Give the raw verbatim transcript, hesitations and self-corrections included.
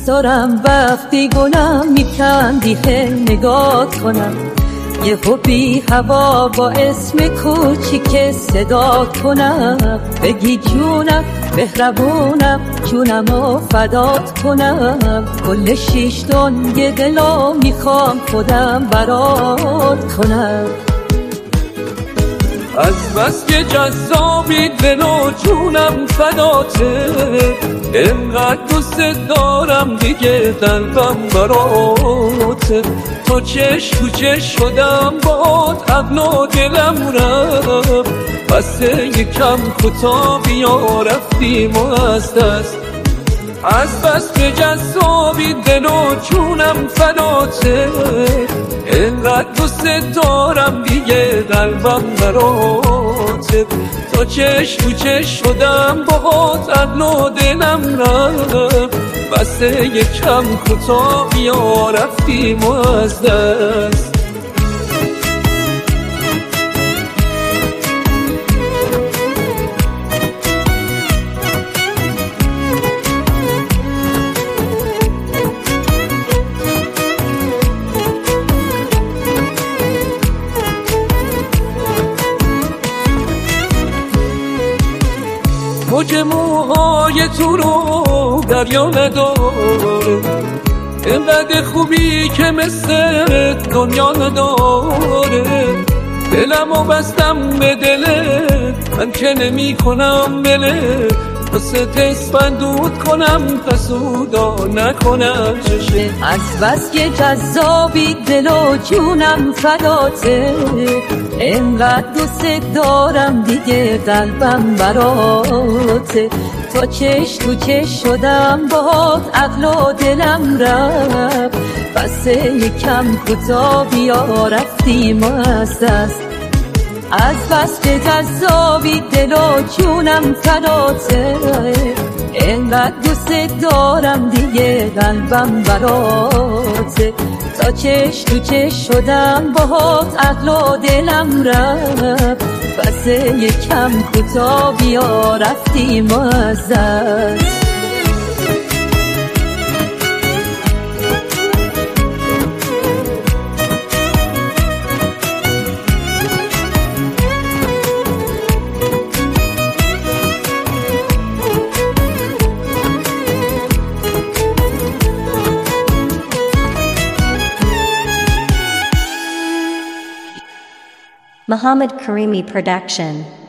دوست دارم وقتی گلم میکندی خیلی نگات کنم، یه حبی هوا با اسم کوچیک صدات کنم، بگی جونم مهربونم جونمو فدات کنم، کل شیش دنیا دلو میخوام خودم برات کنم. از بس که جذابی دل و جونم فداته، انقدر دوست دارم دیگه قلبم براته، تو چش تو چش شدم باد عقل و دلم رفت، بس یکم کوتاه بیا رفتیم و از دست. از بس که جذابی دل و جونم فداته، انقدر دوست دارم دیگه قلبم براته، تا چش تو چش شدم باهات عقل و دلم رفت، بس یکم کوتاه بیا رفتیم و از دست. موج موهای تو رو دریا نداره، اینقدر خوبی که مثل دنیا نداره، دلمو بستم به دلت من که نمی کنم بله، واسه اسفندود کنم حسودا نکنم چشه. از بس که جذابی دل و جونم فداته، انقدر دوست دارم دیگه قلبم براته، تا چش تو چش شدم باهات عقل و دلم رفت، بس یکم کوتاه بیا رفتیم از دست. از بس که جذابی دل و جونم فداته، انقدر دوست دارم دیگه قلبم براته، تا چش تو چش شدم باهات عقل و دلم رفت، بس یکم کوتاه بیا رفتیم از دست. Muhammad Karimi Production.